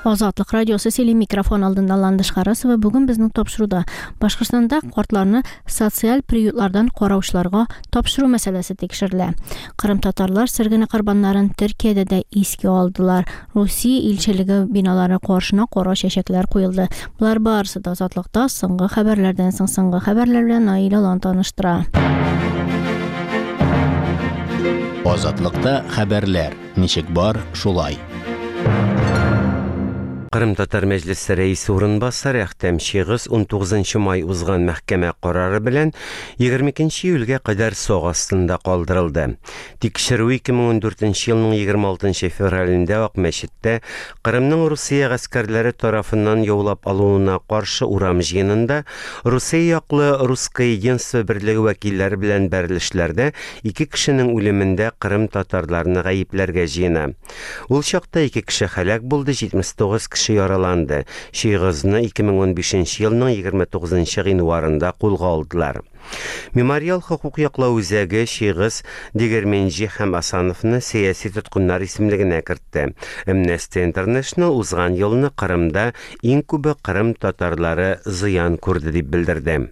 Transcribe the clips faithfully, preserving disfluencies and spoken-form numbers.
Азатлык радиосы сели микрофон алдында Ландыш Карасова. Бүгін біздің топшыруда Башкортстанда картларны социаль приютлардан караучыларга тапшыру мәсьәләсе текшерелә. Кырым татарлар сыргыны корбаннарын Төркиядә дә искә алдылар. Русия илчелеге биналары каршына кара чәчәкләр куелды. Булар барысы да Азатлыкта соңгы хәбәрләрдән соң соңгы хәбәрләр белән Наил Алан таныштыра. Азатлыкта хәбәрләр. Ничек бар, шулай. Кырым татар мәҗлесе рәисе урынбасары Әхтәм Шигыз он тугызынчы май узган мәхкәмә карары белән егерме икенче июльгә кадәр сок астында калдырылды. Тикшерү ике мең ундүртенче елның егерме алтынчы февралендә вак мәчеттә Кырымның Русия гаскәрләре тарафыннан яулап алуына каршы урам җыенында Русия яклы Русское единство берлеге вәкилләре белән бәрелешләрдә ике кешенең үлемендә Кырым татарларны гаепләргә җыена. Ул чакта ике кеше һәлак булды, җитмеш тугыз кеше яраланды. Шигызны ике мең он бишенче елның егерме тугызынчы гыйнварында кулга алдылар. Мемориал хукук яклау үзәге Шигыз, Дегерменджи һәм Асановны сәяси тоткыннар исемлегенә кертте. Amnesty International узган елны Кырымда иң күбе Кырым татарлары зыян күрде дип белдерде.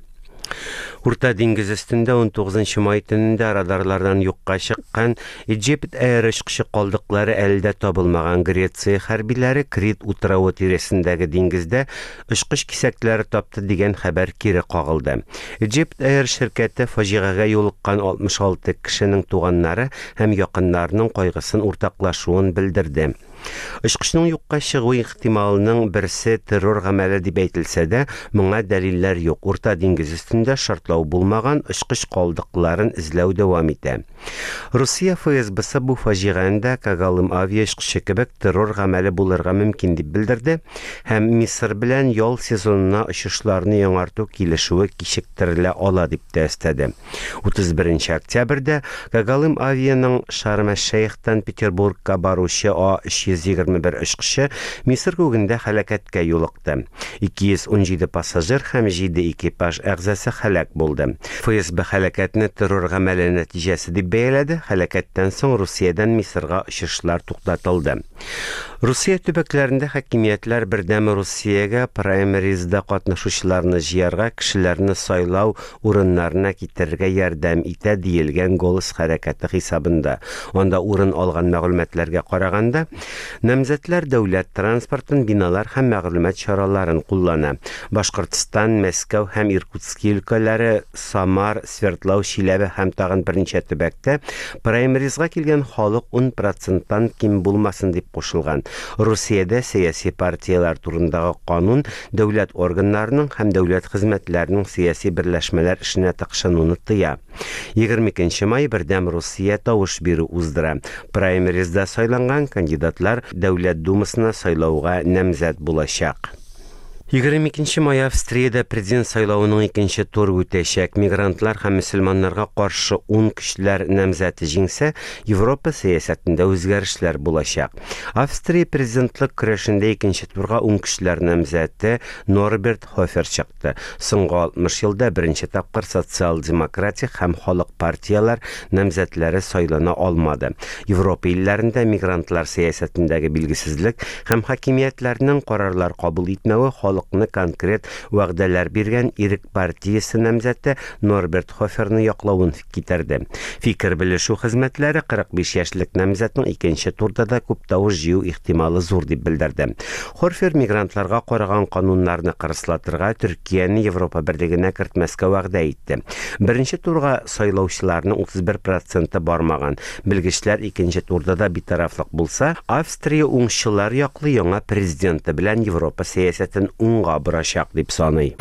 Урта диңгез өстендә он тугызынчы май төнендә радарлардан юкка чыккан Египет аэрочкычы калдыклары әлдә табылмаган Греция хәрбиләре Крит утравы тирәсендәге диңгездә очкыч кисәкләре тапты дигән хәбәр кире кагылды. Египет аэр ширкәте фаҗигагә юлыккан алтмыш алты кешенең туганнары һәм якыннарының кайгысын уртаклашуын белдерде. Очкычның юкка чыгу ихтималының берсе террор гамәле дип әйтелсә дә, моңа дәлилләр юк. Урта диңгез өстендә шартлау булмаган очкыч калдыкларын эзләү дәвам итә. Русия ФСБсы бу фаҗиганда Кагалым авиачкычы кебек террор гамәле булырга мөмкин дип белдерде һәм Мисыр белән ял сезонына очышларны яңарту килешүе кичектерелә ала дип тәэстәде. утыз беренче октябрьдә Кагалым авианың Шарм-эш-Шейхтан Петербургка баручы А өч йөз егерме бер очкычы Мисыр күгендә һәлакәткә юлыкты. ике йөз ун җиде пассажир һәм җиде экипаж әгъзасы һәлак булды. ФСБ һәлакәтне террор гамәле нәтиҗәсе дип бәяләде. Һәлакәттән соң Русиядән Мисырга очышлар туктатылды. Русия төбәкләрендә хакимиятләр бердәм Русиягә праймеризда катнашучыларны җыярга, кешеләрне сайлау урыннарына китерергә ярдәм итә диелгән голос хәрәкәте хисабында. Анда урын алган мәгълүматларга караганда, намзәтләр дәүләт транспортын, биналар һәм мәгълүмат чараларын куллана. Башкортстан, Мәскәү һәм Иркутск өлкәләре, Самар, Свердлау, Чиләбе һәм тагын берничә төбәктә праймеризга килгән халык он проценттан ким булмасын дип кушылган. Русиядә сәяси партиялар турындагы канун дәүләт органнарының һәм дәүләт хезмәтләренең сәяси берләшмәләр эшенә тыкшынуны тыя. егерме икенче май бердәм Русия тавыш бирү уздыра. Праймеризда сайланган кандидатлар Дәүләт Думасына сайлауга намзәт булачак. егерме икенче май Австриядә президент сайлауының икенче туры үтәчәк. Мигрантлар һәм мөселманнарга каршы ун кешеләр намзәте җиңсә, Европа сәясәтендә үзгәрешләр булачак. Австрия президентлык көрәшендә икенче турга ун кешеләр намзәте Норберт Хофер чыкты. Соңгы алтмыш елда беренче тапкыр социал-демократик һәм халык партиялар намзәтләре сайлана алмады. Европа илләрендә мигрантлар сәясәтендәге билгесезлек һәм хакимиятләрнең карарлар кабул итмәве халыкны конкрет вәгъдәләр биргән Ирек партиясе намзәте Норберт Хоферны яклавын китерде. Фикер белешү хезмәтләре кырык биш яшьлек намзәтнең икенче турда да күп тавыш җыю ихтималы зур дип белдерде. Хофер мигрантларга караган кануннарны кырыслатырга, Төркияне Европа берлегенә кертмәскә вәгъдә итте. Беренче турга сайлаучыларның утыз бер проценты бармаган. Белгечләр икенче турда да битарафлык булса, Австрия уңчылар яклы яңа президенты белән Европа сәясәтен уңга бурачак дип саный.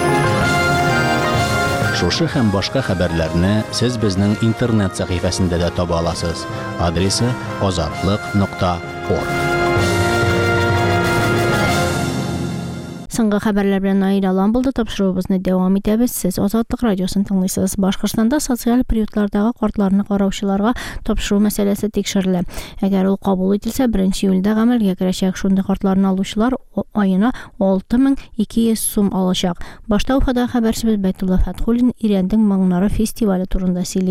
Шушы һәм башка хәбәрләрне сез безнең интернет сәхифәсендә дә таба аласыз. Адресы азатлык нокта орг. Соңгы хәбәрләр белән Наил Алан булды. Тапшыруыбызны дәвам итәбез. Сез Азатлык радиосын тыңлыйсыз. Башкортстанда социаль приютлардагы картларны караучыларга тапшыру мәсьәләсе тикшерелә. Әгәр ул кабул ителсә, беренче июльдә гамәлгә керәчәк. Шундый картларны алучылар аена алты мең ике йөз сум алачак. Башта Уфада хәбәрчебез Бәйтулла Фәтхуллин Ирәндең Моңнары фестивале турында сөйли.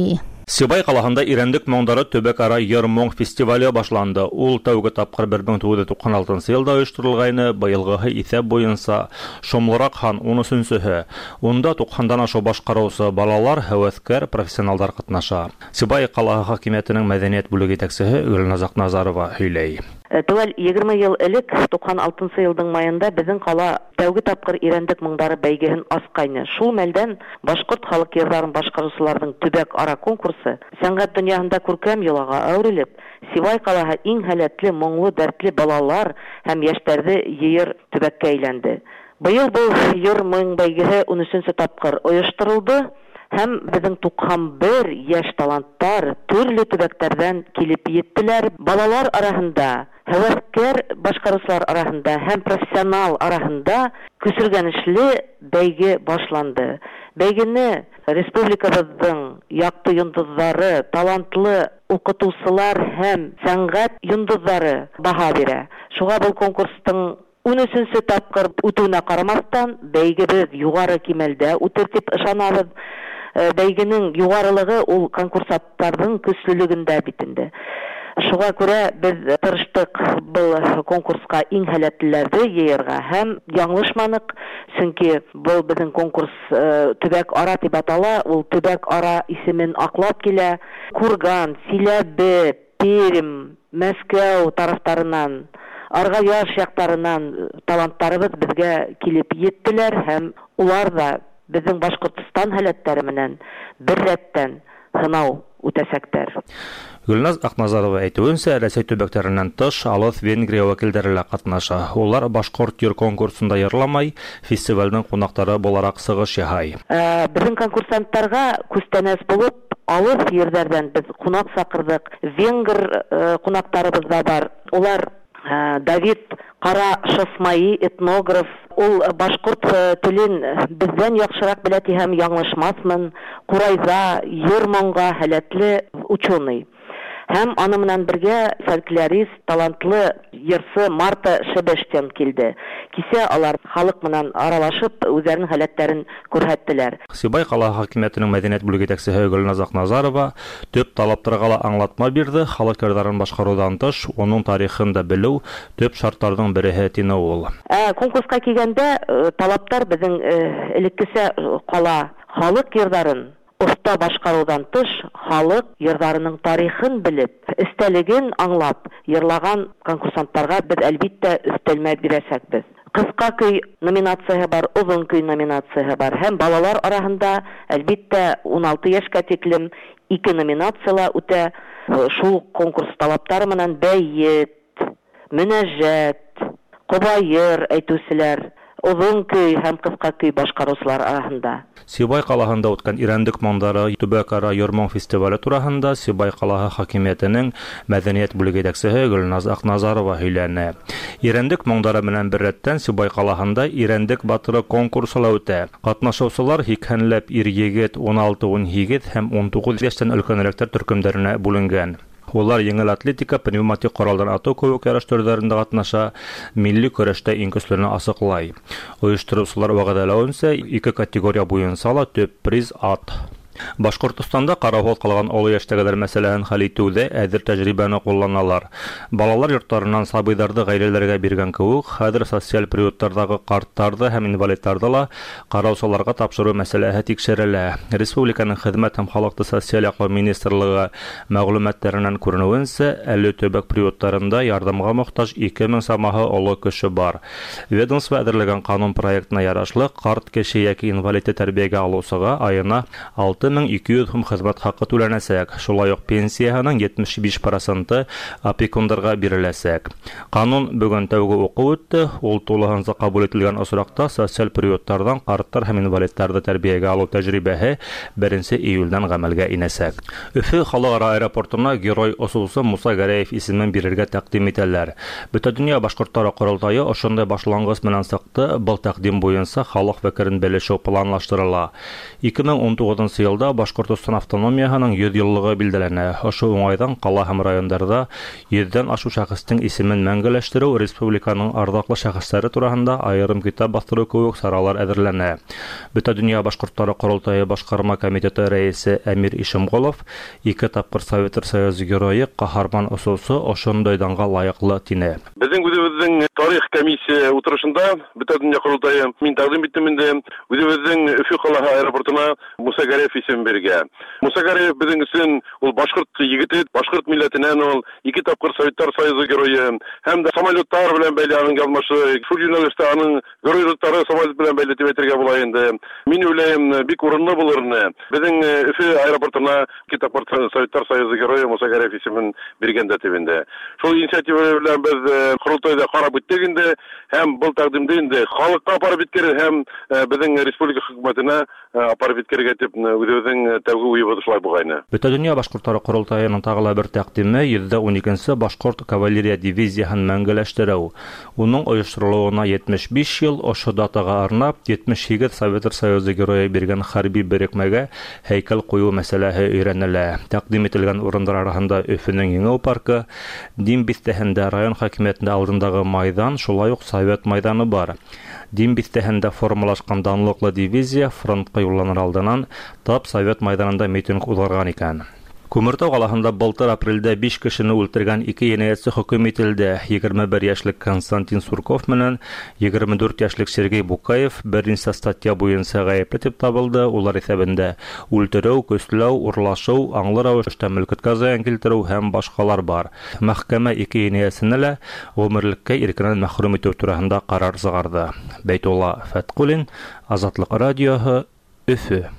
Сибай қалаһында Ирәндек моңдары төбәк-ара йыр-моң фестивале башланды. Ул тәүге тапкыр бер мең тугыз йөз туксан алтынчы елда оештырылгайны, быелгы исәп буенча шомлырак хан ун өченчеһе. Унда туксандан ашу башкарусы балалар, һәвәскәр, профессионалдар катнаша. Сибай қалаһы хакимиятенең мәдәният бүлеге итәкчесе Гөлназ Акназарова һөйләй. Тәвәл егерме ел элек, туксан алтынчы елның маенда безнең кала тәүге тапкыр Ирәндек моңдары бәйгеһен аскайны. Шул мәлдән башкорт халык йырларын башкаручыларның төбәк-ара конкурсы сәнгать дөньясында күркәм йолага әверелеп, Сибай калаһы иң һәләтле, моңлы, дәртле балалар һәм яшьләрне йыер төбәккә әйләнде. Быел бу йыр-моң бәйгеһе ун өченче тапкыр оештырылды. Һәм безнең туксан бер яшь таланттар төрле төбәктәрдән килеп йеттеләр. Балалар арасында, һәвәскәр башкаручылар арасында һәм профессионал арасында күсергәнешле бәйге башланды. Бәйгене республикабызның якты йондызлары, талантлы укытучылар һәм сәнгать йондызлары баһа бирә. Шуңа бу конкурстың ун өченче тапкыр үтүенә карамастан, бәйгебез югары кимәлдә үтер дип ышанабыз. Бәйгенең югарылыгы ул конкурсантларның көчлелегендә битенде. Шуңа күрә без тырыштык был конкурска иң һәләтлеләрне йыерга һәм яңлышманык, чөнки бу безнең конкурс төбәк ара дип атала, ул төбәк ара исемен аклап килә. Курган, Силәбе, Пермь, Мәскәү тарафтарыннан, Аргаяш яктарыннан талантларыбыз безгә килеп йеттеләр һәм улар да безнең Башкортстан һәләтләре менән бер рәттән сынау үтәсәктәр. Гөлназ Акназарова әйтүенчә, Рәсәй төбәкләреннән тыш алыс Венгрия вәкилләре лә катнаша. Улар башкорт йыр конкурсында йырламай, фестивальнең кунаклары буларак сыгыш яһай. Безнең конкурсантларга күстәнәс булып, алыс йөрдәрдән без кунак сакырдык. Венгр кунактарыбыз да бар. Улар Давид Кара Шосмаи, этнограф, ул башкорт телен бездән яхшырак белә һәм яңлышмасмын. Курайза, йыр-моңга һәләтле ученый. Һәм аны менән бергә фольклорист, талантлы йырсы Марта Шебештен килде. Кисә алар халык менән аралашып, үзләренең һәләтләрен күрһәттеләр. Сибай кала хакимиятенең мәдәният бүлеге итәкчесе Гөлназ Акназарова төп талаптарга ла аңлатма бирде. Халык йырларын башкарудан тыш, оның тарихын да белү төп шартларның бере тине ул. Конкурска килгәндә талаптар безнең элеккечә кала халык йырларын уста башкарудан тыш, халык йырларының тарихын белеп, истәлеген аңлап йырлаган конкурсантларга без әлбиттә өстәлмә бирәсәкбез. Кыска көй номинациясе бар, озын көй номинациясе бар. Һәм балалар арасында әлбиттә ун алты яшькә тиклем ике номинациялар үтә. Шул конкурс талаптары менән бәйет, мөнәҗәт, кобайыр әйтүселәр, озын көй һәм кыска көй башкаручылар арасында. Сибай калаһында үткән Ирәндек моңдары төбәк-ара йыр-моң фестивале турында Сибай калаһы хакимиятенең мәдәният бүлеге итәкчесе Гөлназ Акназарова һөйләне. Ирәндек моңдары белән бер рәттән Сибай калаһында Ирәндек батыры конкурсы үтә. Катнашучылар икәнләп ир-егет, ун алты ун һигез һәм ун тугыз яшьтән өлкәнрәктәр төркемнәренә бүленгән. Улар еңел атлетика, пневматик коралдан ату кебек ярыш төрләрендә катнаша, милли көрәштә иң көчләрне асыклай. Оештыручылар вәгъдәләвенчә, ике категория буенча ла төп приз ат. Башкортстанда каравыл калган олы яшьтәгеләр мәсьәләһен хәл итүдә әзер тәҗрибәне кулланалар. Балалар йортларыннан сабыйларны гаиләләргә биргән кебек, хәзер социаль приютлардагы картларны һәм инвалидларны ла караучыларга тапшыру мәсьәләһе тикшерелә. Республиканың хезмәт һәм халыкны социаль яклау министрлыгы мәгълүматларыннан күренүенчә, әле төбәк приютларында ярдәмгә мохтаҗ ике мең самаһы олы кеше бар. Ведомство әзерләгән канун проектына ярашлы, карт кеше яки инвалидны тәрбиягә алучыга аена алты мең ике йөз сум хезмәт хакы түләнәсәк. Шулай ук пенсияның җитмеш биш проценты опекуннарга биреләсәк. Канун бүген тәүге уку үтте. Ул тулыгынча кабул ителгән осракта социаль приютлардан карттар һәм инвалидларны тәрбиягә алу тәҗрибәһе беренче июльдән гамәлгә инәсәк. Өфе халыкара аэропортына герой осусы Муса Гәрәев исемен бирергә тәкъдим итәләр. Бөтен дөнья башкортлары корылтайы ошондай башлангыч менән сыкты. Был тәкъдим буенча халык фикерен белешү планлаштырыла. ике мең ун тугызынчы февральдә Башкортстан автономияһының йөз еллыгы билдәләнә. Ошо уңайдан кала һәм районнарда йөздән ашу шәхестең исемен мәңгеләштерү, республиканың ардаклы шәхесләре турында аерым китап бастыру кебек саралар әзерләнә. Бөтә дөнья башкортлары корылтайы башкарма комитеты рәисе Әмир Ишемголов ике тапкыр Советтер Союзы герое, каһарман ососы ошондой данга лайыклы тине. Безнең үзебезнең тарих комиссия утырышында бөтә дөнья корылтайы мин тәкъдим иттем инде үзебезнең Өфе каласы аэропортына Муса Гариев исем бергә. Муса Гариев безнең өчен ул башкорт егете, башкорт милләтеннән ул ике тапкыр Советтер Союзы герое һәм дә самолетлар белән бәйле аның язмышы, шул юнәлештә аның геройлыктары самолет белән бәйле дип әйтергә була инде. Мин уйлыйм, бик урынлы булырны. Безнең Өфе аэропортына ике тапкыр Советтер Союзы герое Муса Гариев исемен бергәндә тибенде. Шул инициатива белән без корылтайда карап үттек инде һәм бу тәкъдимдә инде халыкка апарып биткәр һәм безнең республика хөкүмәтенә апарып биткәргә дип үзебезнең тәүге уебыз шулай бугайны. Бөтә дөнья башкортлары корылтайының тагыла бер тәкъдиме йөз уникенче башкорт кавалерия дивизияһын мәңгеләштерү. Уның оештырылуына җитмеш биш ел, ошо датага арнап җитмеш сигез Советтер Союзы герое биргән хәрби берекмәгә һәйкәл кую мәсьәләсе өйрәнелә. Тәкъдим ителгән урындар арасында Өфенең Еңәү паркы, Дим бистәһендә район хакимиятендә алдындагы майдан, шулай ук Совет майданы бар. Дим бистәһендә формалашкан данлыклы дивизия фронтка юлланыр алдыннан тап Совет майданында митинг уздырган икән. Күмертау каласында былтыр апрельдә биш кешене үлтергән ике җинаятьче хөкем ителде. егерме бер яшьлек Константин Сурков менән егерме дүрт яшьлек Сергей Букаев берничә статья буенча гаепле дип табылды. Улар исәбендә үлтерү, көсләү, урлашу, аңлы рәвештә мөлкәткә зыян килтерү һәм башкалар бар. Мәхкәмә ике җинаятьчене лә гомерлеккә иркеннән мәхрүм итү турында карар чыгарды. Бәйтулла Фәткулин, Азатлык радиоһы, Өфе.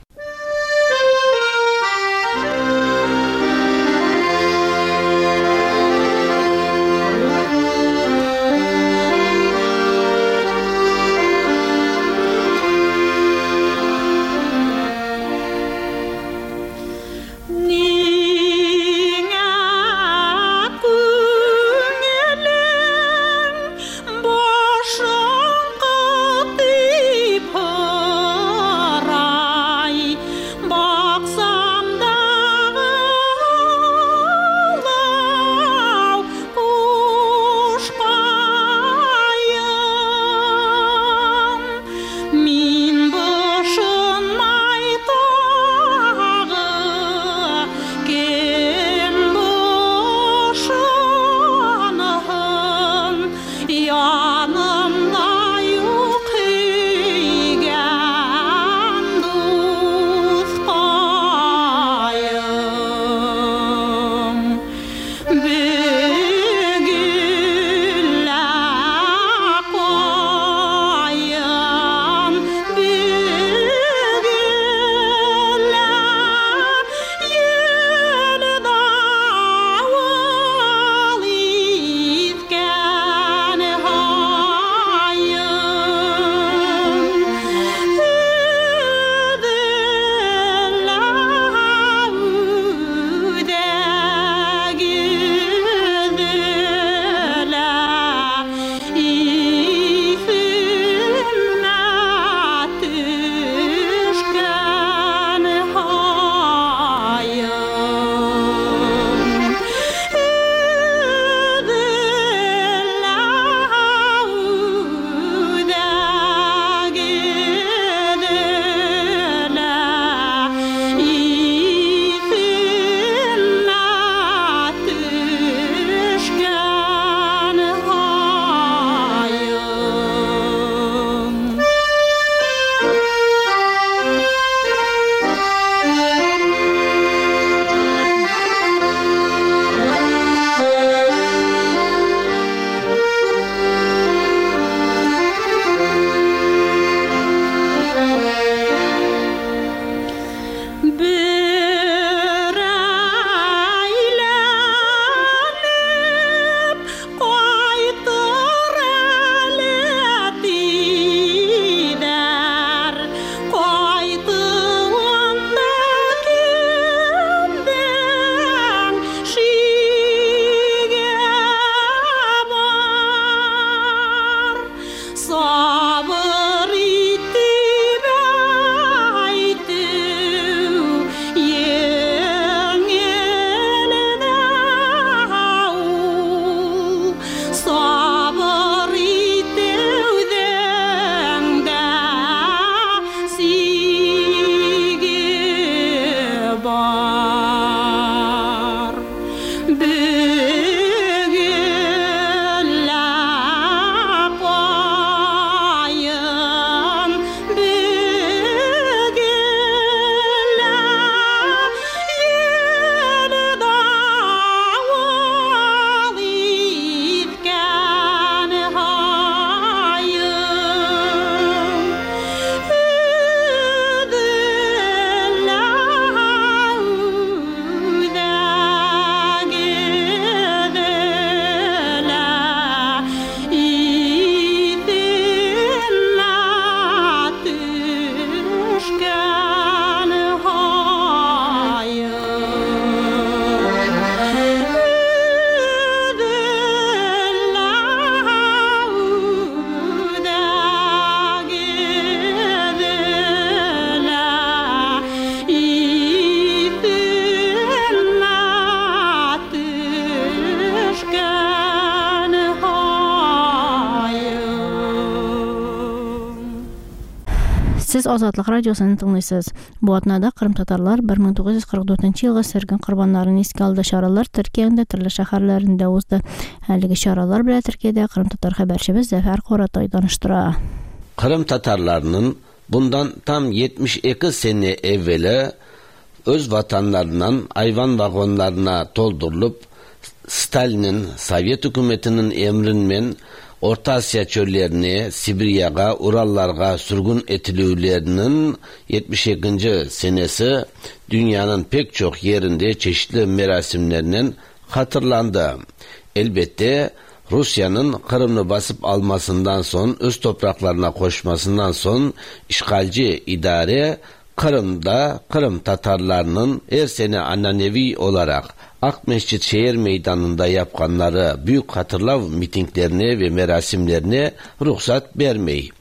Siz Azadlık Radiosu'nu dinleysiniz. Bu atnada Kırım Tatarlar bir ming to'qqiz yuz qirq to'rtinchi yılga sirgin qurbonlarini esga aldı. Şaralar Türkiye'nin türlü şehirlerinde uzdu. Həligi şaralar bilan Türkiye'de Kırım Tatar haberçimiz Zafer Qoratay danıştıra. Kırım Tatarlarının bundan tam yetmiş iki sene evveli öz vatanlarından ayvan vagonlarına doldurulup Stalin'in Sovyet hükümetinin emrinmen Orta Asya çöllerine, Sibirya'ga, Urallarga sürgün etilülerinin yetmiş ikinci senesi dünyanın pek çok yerinde çeşitli merasimlerinin hatırlandı. Elbette Rusya'nın Kırım'ı basıp almasından son, öz topraklarına koşmasından son işgalci idare Kırım'da Kırım Tatarlarının her sene ananevi olarak Akmeşit şehir meydanında yapkanları büyük hatırlav mitinglerine ve merasimlerine ruhsat vermeyi.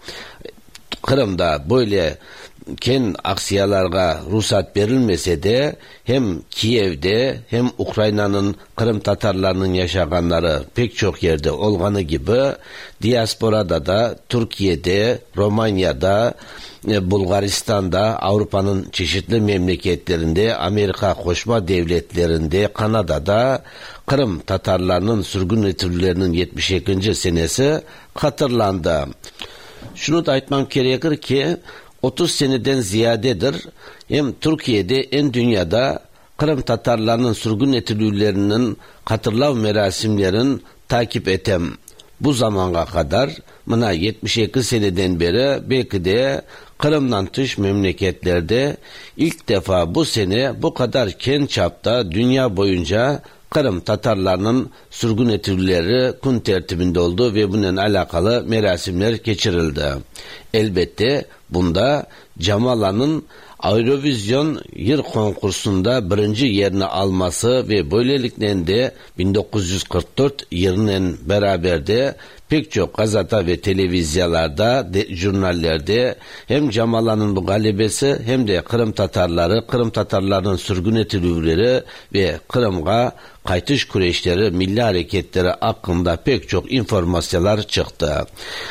Kırım'da böyle ken aksiyalarga ruhsat verilmese de hem Kiev'de hem Ukrayna'nın Kırım Tatarlarının yaşaganları pek çok yerde olganı gibi diasporada da Türkiye'de, Romanya'da, Bulgaristan'da, Avrupa'nın çeşitli memleketlerinde, Amerika koşma devletlerinde, Kanada'da Kırım Tatarlarının sürgün etirilerinin yetmiş ikinci senesi hatırlandı. Şunu da aytmam gerekir ki otuz seneden ziyadedir hem Türkiye'de hem dünyada Kırım Tatarlarının sürgün etirilerinin hatırlav merasimlerin takip etem. Bu zamana kadar buna yetmiş iki seneden beri belki de Kırım'dan dış memleketlerde ilk defa bu sene bu kadar ken çapta dünya boyunca Kırım Tatarlarının sürgün etirileri gün tertibinde oldu ve bununla alakalı merasimler geçirildi. Elbette bunda Cemala'nın Eurovizyon Yır konkursunda birinci yerini alması ve böylelikle de bin dokuz yüz kırk dört yılının beraber de pek çok gazete ve televizyalarda, de, jurnallerde hem Cemala'nın bu galibesi hem de Kırım Tatarları, Kırım Tatarlarının sürgün etirileri ve Kırım'a kaytış kureşleri, milli hareketleri hakkında pek çok informasyonlar çıktı.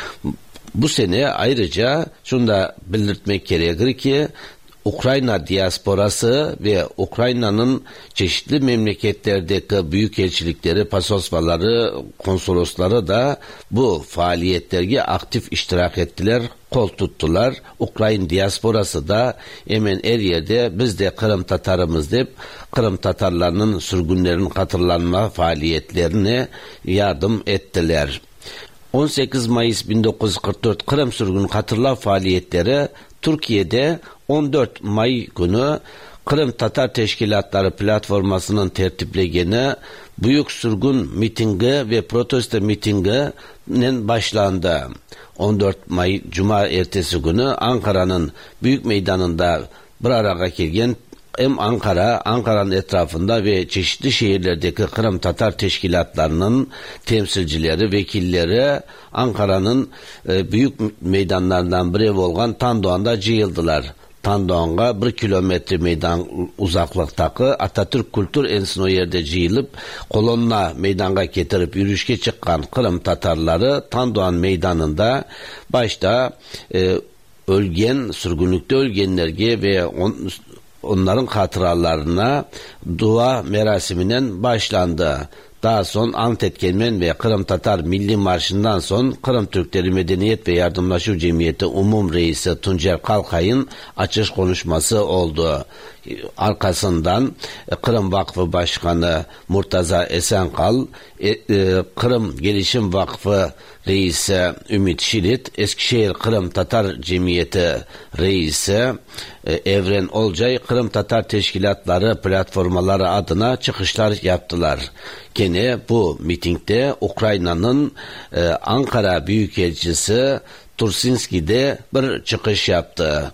Bu sene ayrıca şunu da belirtmek gerekir ki Ukrayna diasporası ve Ukrayna'nın çeşitli memleketlerdeki büyükelçilikleri, pasolosları, konsolosları da bu faaliyetlerge aktif iştirak ettiler, kol tuttular. Ukrayna diasporası da hemen her yerde biz de Kırım Tatarımız deyip Kırım Tatarlarının sürgünlerin hatırlanma faaliyetlerine yardım ettiler. on sekiz Mayıs bin dokuz yüz kırk dört Kırım sürgün hatırla faaliyetleri Türkiye'de on dört May günü Kırım Tatar Teşkilatları platformasının tertiplegeni büyük sürgün mitingi ve protesto mitinginin başlandı. on dört May Cuma ertesi günü Ankara'nın Büyük Meydanı'nda bir araya gelgen hem Ankara, Ankara'nın etrafında ve çeşitli şehirlerdeki Kırım Tatar teşkilatlarının temsilcileri, vekilleri Ankara'nın e, büyük meydanlarından biri olan Tandoğan'da cıyıldılar. Tandoğan'a bir kilometre meydan uzaklıktaki Atatürk Kültür Enstitüsü o yerde cıyılıp kolonna meydana getirip yürüyüşe çıkan Kırım Tatarları Tandoğan meydanında başta e, ölgen, sürgünlükte ölgenlerge ve on, onların hatıralarına dua merasiminden başlandı. Daha son ant etkenmen ve Kırım Tatar Milli Marşı'ndan son Kırım Türkleri Medeniyet ve Yardımlaşma Cemiyeti Umum Reisi Tuncer Kalkay'ın açış konuşması oldu. Arkasından Kırım Vakfı Başkanı Murtaza Esenkal, e, e, Kırım Gelişim Vakfı Reisi Ümit Şilit, Eskişehir Kırım Tatar Cemiyeti Reisi e, Evren Olcay, Kırım Tatar Teşkilatları platformaları adına çıkışlar yaptılar. Gene bu mitingde Ukrayna'nın e, Ankara Büyükelçisi Tursinski de bir çıkış yaptı.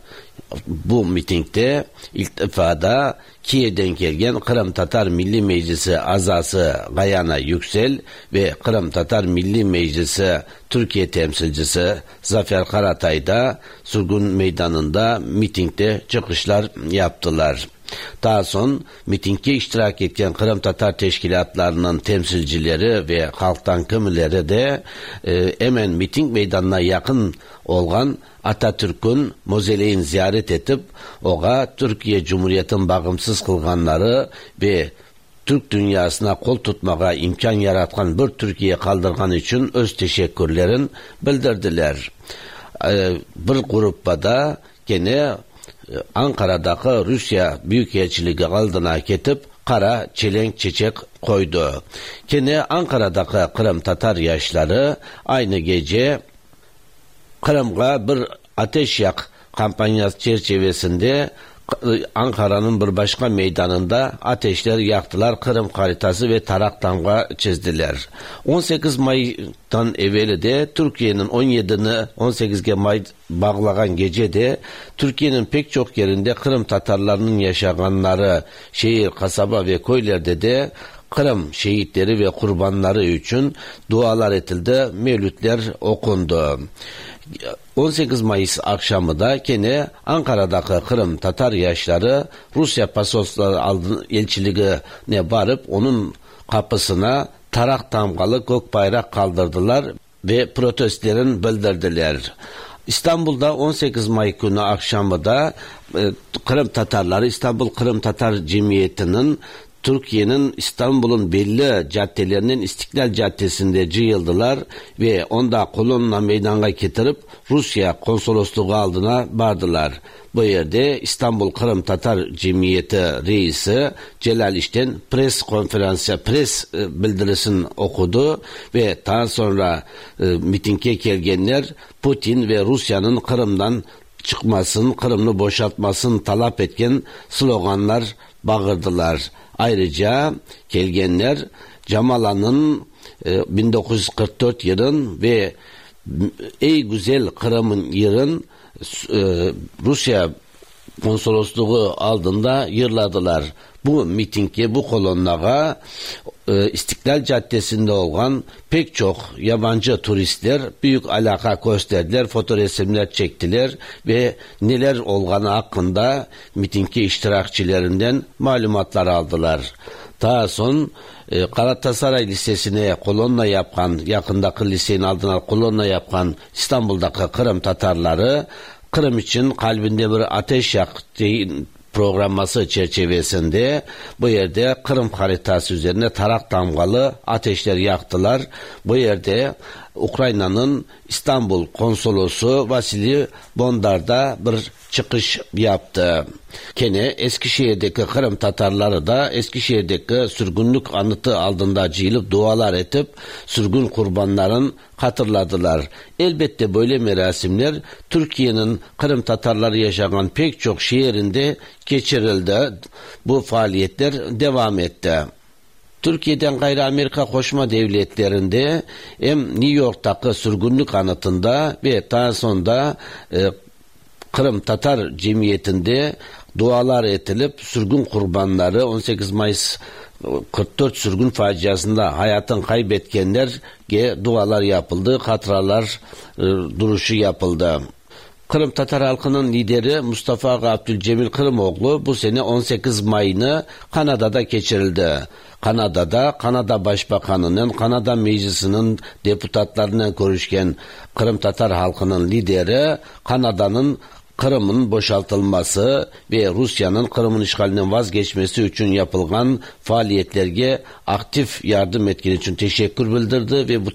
Bu mitingde ilk defa da Kiev'den gelgen Kırım Tatar Milli Meclisi azası Gayana Yüksel ve Kırım Tatar Milli Meclisi Türkiye temsilcisi Zafer Karatay da sürgün meydanında mitingde çıkışlar yaptılar. Daha son mitingde iştirak etken Kırım Tatar teşkilatlarının temsilcileri ve halktan kimileri de e, hemen miting meydanına yakın olgan Atatürk'ün mozeleyin ziyaret edip oğa Türkiye Cumhuriyeti'nin bağımsız kılganları ve Türk dünyasına kol tutmağa imkan yaratkan bir Türkiye kaldırgan için öz teşekkürlerin bildirdiler. Ee, bir gruppa da gene Ankara'daki Rusya Büyükelçiliği aldına ketip kara çelenk çiçek koydu. Gene Ankara'daki Kırım Tatar yaşları aynı gece Kırım'a bir ateş yak kampanyası çerçevesinde Ankara'nın bir başka meydanında ateşler yaktılar, Kırım haritası ve tarak damga çizdiler. on sekiz May'dan evveli de Türkiye'nin on yedini on sekizge May bağlayan gecede Türkiye'nin pek çok yerinde Kırım Tatarlarının yaşaganları şehir, kasaba ve köylerde de Kırım şehitleri ve kurbanları için dualar edildi, mevlütler okundu. on sekiz Mayıs akşamı da gene Ankara'daki Kırım Tatar yaşları Rusya Pasolosluğu elçiliğine varıp onun kapısına tarak damgalı gök bayrak kaldırdılar ve protestlerin bildirdiler. İstanbul'da on sekiz May günü akşamı da e, Kırım Tatarları İstanbul Kırım Tatar Cemiyeti'nin Türkiye'nin İstanbul'un belli caddelerinin İstiklal Caddesi'nde cıyıldılar ve onda kolonla meydana getirip Rusya konsolosluğu aldına vardılar. Bu yerde İstanbul Kırım Tatar Cemiyeti reisi Celal İşten pres konferansı, pres bildirisini okudu ve daha sonra e, mitinge gelgenler Putin ve Rusya'nın Kırım'dan çıkmasını, Kırım'ı boşaltmasını talep etken sloganlar bağırdılar. Ayrıca gelgenler Camalan'ın e, bin dokuz yüz kırk dört yılın ve ey güzel Kırım'ın yılın e, Rusya konsolosluğu aldığında yırladılar. Bu mitinge, bu kolonlara e, İstiklal Caddesi'nde olan pek çok yabancı turistler büyük alaka gösterdiler, fotoresimler çektiler ve neler olganı hakkında mitinge iştirakçilerinden malumatlar aldılar. Daha son e, Galatasaray Lisesi'ne kolonna yapkan, yakındaki lisenin aldığına kolonna yapkan İstanbul'daki Kırım Tatarları Kırım için kalbinde bir ateş yaktı programması çerçevesinde bu yerde Kırım haritası üzerine tarak damgalı ateşler yaktılar. Bu yerde Ukrayna'nın İstanbul konsolosu Vasili Bondar da bir çıkış yaptı. Gene Eskişehir'deki Kırım Tatarları da Eskişehir'deki sürgünlük anıtı aldığında cıyılıp dualar edip sürgün kurbanların hatırladılar. Elbette böyle merasimler Türkiye'nin Kırım Tatarları yaşayan pek çok şehrinde geçirildi. Bu faaliyetler devam etti. Türkiye'den gayrı Amerika Koşma Devletleri'nde hem New York'taki sürgünlük anıtında ve daha sonra e, Kırım Tatar Cemiyeti'nde dualar edilip sürgün kurbanları on sekiz Mayıs kırk dört sürgün faciasında hayatını kaybetkenlerge dualar yapıldı, hatıralar e, duruşu yapıldı. Kırım Tatar halkının lideri Mustafa Abdülcemil Kırımoğlu bu sene on sekiz Mayını Kanada'da geçirildi. Kanada'da Kanada Başbakanı'nın, Kanada Meclisi'nin deputatlarına görüşken Kırım Tatar halkının lideri Kanada'nın Kırım'ın boşaltılması ve Rusya'nın Kırım'ın işgalinden vazgeçmesi için yapılgan faaliyetlerge aktif yardım ettiği için teşekkür bildirdi ve bu,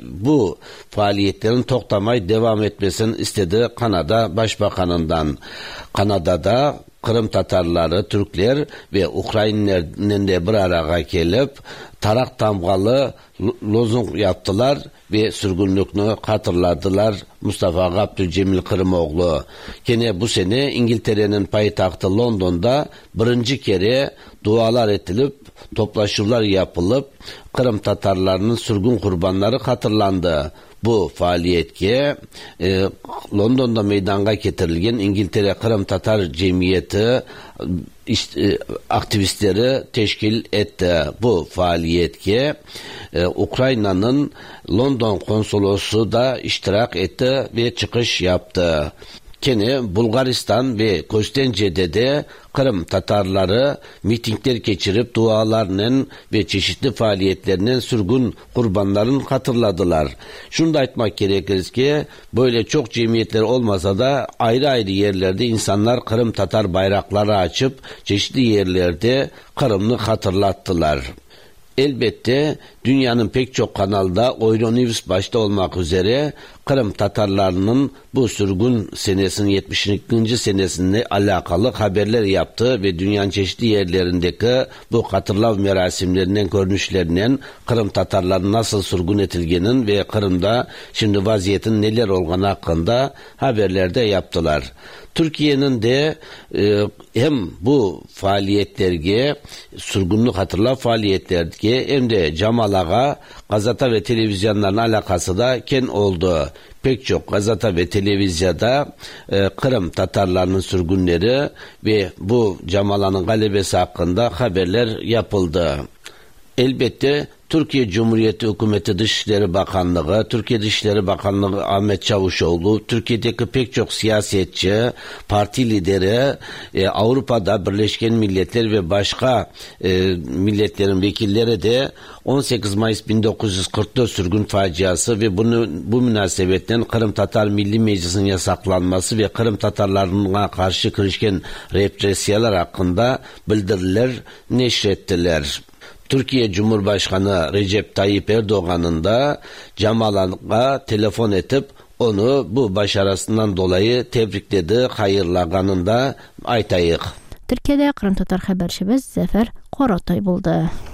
bu faaliyetlerin toktamay devam etmesini istedi Kanada Başbakanı'ndan. Kanada'da Kırım Tatarları, Türkler ve Ukraynalıların da bir araya gelip tarak damgalı lozung yaptılar ve sürgünlükünü hatırladılar Mustafa Abdülcemil Kırımoğlu. Gene bu sene İngiltere'nin payitahtı London'da birinci kere dualar edilip toplaşmalar yapılıp Kırım Tatarlarının sürgün kurbanları hatırlandı. Bu faaliyetke e, London'da meydana getirilgen İngiltere Kırım Tatar Cemiyeti işte, e, aktivistleri teşkil etti. Bu faaliyetke e, Ukrayna'nın London konsolosu da iştirak etti ve çıkış yaptı. Kene Bulgaristan ve Kostence'de de Kırım Tatarları mitingler geçirip dualarının ve çeşitli faaliyetlerinin sürgün kurbanlarını hatırladılar. Şunu da aytmak gerekir ki böyle çok cemiyetler olmasa da ayrı ayrı yerlerde insanlar Kırım Tatar bayrakları açıp çeşitli yerlerde Kırım'ı hatırlattılar. Elbette dünyanın pek çok kanalda Euronews başta olmak üzere Kırım Tatarlarının bu sürgün senesinin yetmiş ikinci senesinde alakalı haberler yaptı ve dünyanın çeşitli yerlerindeki bu hatırlav merasimlerinden, görünüşlerinden Kırım Tatarların nasıl sürgün edilgenin ve Kırım'da şimdi vaziyetin neler olduğunu hakkında haberlerde yaptılar. Türkiye'nin de e, hem bu faaliyetlerge, sürgünlük hatırla faaliyetlerge hem de Camalaga gazete ve televizyonların alakası da ken oldu. Pek çok gazete ve televizyonda e, Kırım Tatarlarının sürgünleri ve bu Camala'nın galebesi hakkında haberler yapıldı. Elbette Türkiye Cumhuriyeti Hükümeti Dışişleri Bakanlığı, Türkiye Dışişleri Bakanlığı Ahmet Çavuşoğlu, Türkiye'deki pek çok siyasetçi, parti lideri, e, Avrupa'da Birleşken Milletler ve başka e, milletlerin vekilleri de on sekiz Mayıs bin dokuz yüz kırk dört sürgün faciası ve bunu bu münasebetten Kırım Tatar Milli Meclisi'nin yasaklanması ve Kırım Tatarlarına karşı girişken represiyalar hakkında bildiriler neşrettiler. Türkiye Cumhurbaşkanı Recep Tayyip Erdoğan'ın da Camal'a telefon edip onu bu başarısından dolayı tebrikledi, hayırlaganını da aytayıq. Türkiye'de Kırım Tatar haberçimiz Zafer Qoratay buldu.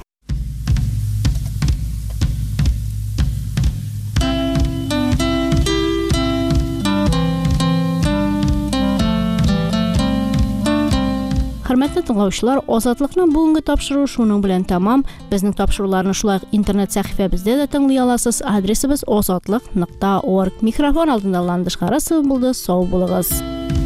Hörmətli dinləyicilər, Azadlıqның bugünkü tapşırığı şunun bilan tamam. Bizning tapşırıqlarni şulay internet səhifəmizdə də dinləyə alasınız. Adresimiz azadlıq nöqta org. Mikrofon aldında Landış Qarasov buldu. Sağ olunuz.